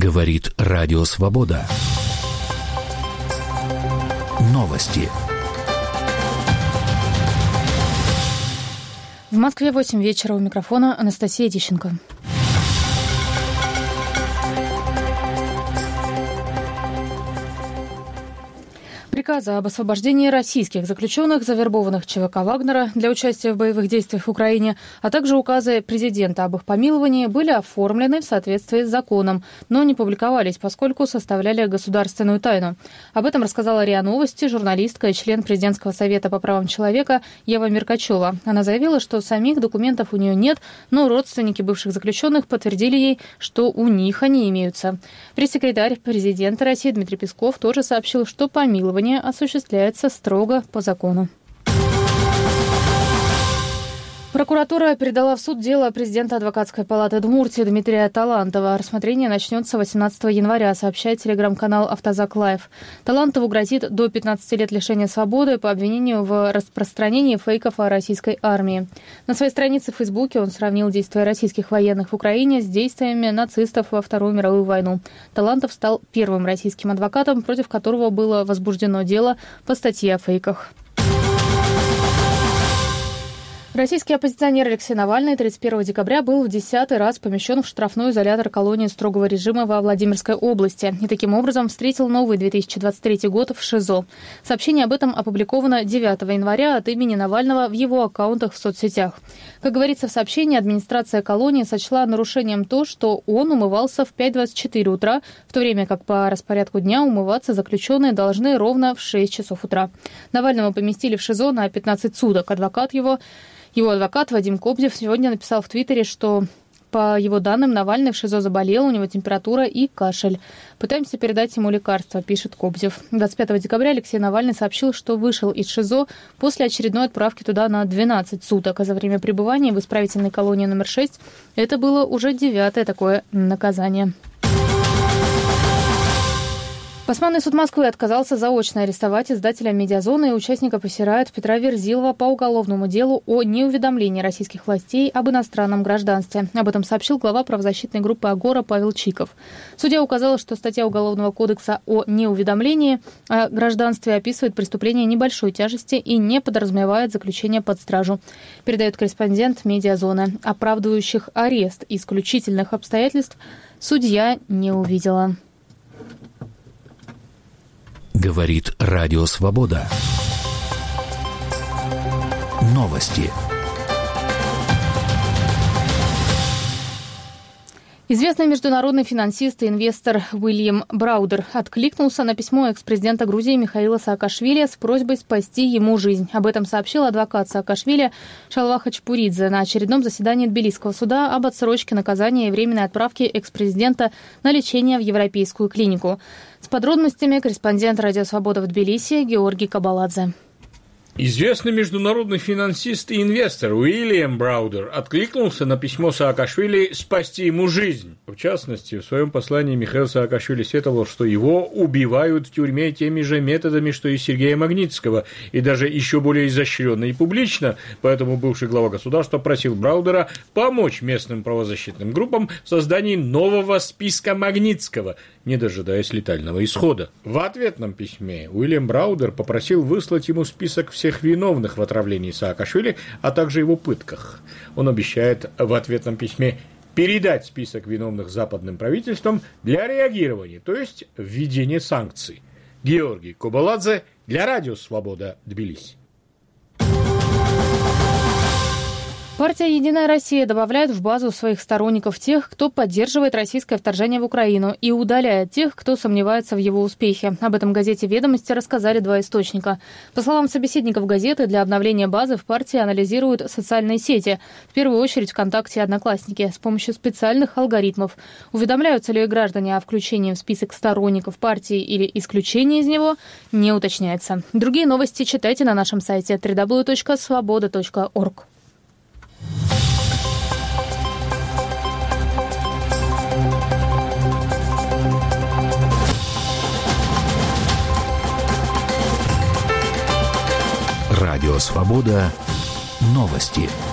Говорит Радио Свобода. Новости. В Москве 8 вечера. У микрофона Анастасия Тищенко. Приказа об освобождении российских заключенных, завербованных ЧВК «Вагнера» для участия в боевых действиях в Украине, а также указы президента об их помиловании были оформлены в соответствии с законом, но не публиковались, поскольку составляли государственную тайну. Об этом рассказала РИА Новости журналистка и член Президентского совета по правам человека Ева Меркачева. Она заявила, что самих документов у нее нет, но родственники бывших заключенных подтвердили ей, что у них они имеются. Пресс-секретарь президента России Дмитрий Песков тоже сообщил, что помилование осуществляется строго по закону. Прокуратура передала в суд дело президента Адвокатской палаты Удмуртии Дмитрия Талантова. Рассмотрение начнется 18 января, сообщает телеграм-канал «Автозак Лайв». Талантову грозит до 15 лет лишения свободы по обвинению в распространении фейков о российской армии. На своей странице в Фейсбуке он сравнил действия российских военных в Украине с действиями нацистов во Вторую мировую войну. Талантов стал первым российским адвокатом, против которого было возбуждено дело по статье о фейках. Российский оппозиционер Алексей Навальный 31 декабря был в 10-й раз помещен в штрафной изолятор колонии строгого режима во Владимирской области и таким образом встретил новый 2023 год в ШИЗО. Сообщение об этом опубликовано 9 января от имени Навального в его аккаунтах в соцсетях. Как говорится в сообщении, администрация колонии сочла нарушением то, что он умывался в 5:24 утра, в то время как по распорядку дня умываться заключенные должны ровно в 6 часов утра. Навального поместили в ШИЗО на 15 суток. Его адвокат Вадим Кобзев сегодня написал в Твиттере, что, по его данным, Навальный в ШИЗО заболел, у него температура и кашель. Пытаемся передать ему лекарства, пишет Кобзев. 25 декабря Алексей Навальный сообщил, что вышел из ШИЗО после очередной отправки туда на 12 суток, а за время пребывания в исправительной колонии номер 6 это было уже 9-е такое наказание. Басманный суд Москвы отказался заочно арестовать издателя «Медиазоны» и участника «Посирает» Петра Верзилова по уголовному делу о неуведомлении российских властей об иностранном гражданстве. Об этом сообщил глава правозащитной группы «Агора» Павел Чиков. Судья указал, что статья Уголовного кодекса о неуведомлении о гражданстве описывает преступление небольшой тяжести и не подразумевает заключение под стражу. Передает корреспондент «Медиазоны». Оправдывающих арест исключительных обстоятельств судья не увидела. Говорит Радио Свобода. Новости. Известный международный финансист и инвестор Уильям Браудер откликнулся на письмо экс-президента Грузии Михаила Саакашвили с просьбой спасти ему жизнь. Об этом сообщил адвокат Саакашвили Шалва Хачпуридзе на очередном заседании Тбилисского суда об отсрочке наказания и временной отправке экс-президента на лечение в европейскую клинику. С подробностями корреспондент «Радио Свобода» в Тбилиси Георгий Кабаладзе. Известный международный финансист и инвестор Уильям Браудер откликнулся на письмо Саакашвили спасти ему жизнь. В частности, в своем послании Михаил Саакашвили сетовал, что его убивают в тюрьме теми же методами, что и Сергея Магнитского, и даже еще более изощренно и публично. Поэтому бывший глава государства просил Браудера помочь местным правозащитным группам в создании нового списка Магнитского, не дожидаясь летального исхода. В ответном письме Уильям Браудер попросил выслать ему список всех виновных в отравлении Саакашвили, а также его пытках. Он обещает в ответном письме передать список виновных западным правительствам для реагирования, то есть введения санкций. Георгий Кабаладзе для Радио Свобода, Тбилиси. Партия «Единая Россия» добавляет в базу своих сторонников тех, кто поддерживает российское вторжение в Украину, и удаляет тех, кто сомневается в его успехе. Об этом газете «Ведомости» рассказали два источника. По словам собеседников газеты, для обновления базы в партии анализируют социальные сети, в первую очередь ВКонтакте и Одноклассники, с помощью специальных алгоритмов. Уведомляются ли граждане о включении в список сторонников партии или исключении из него, не уточняется. Другие новости читайте на нашем сайте www.svoboda.org. Радио Свобода. Новости.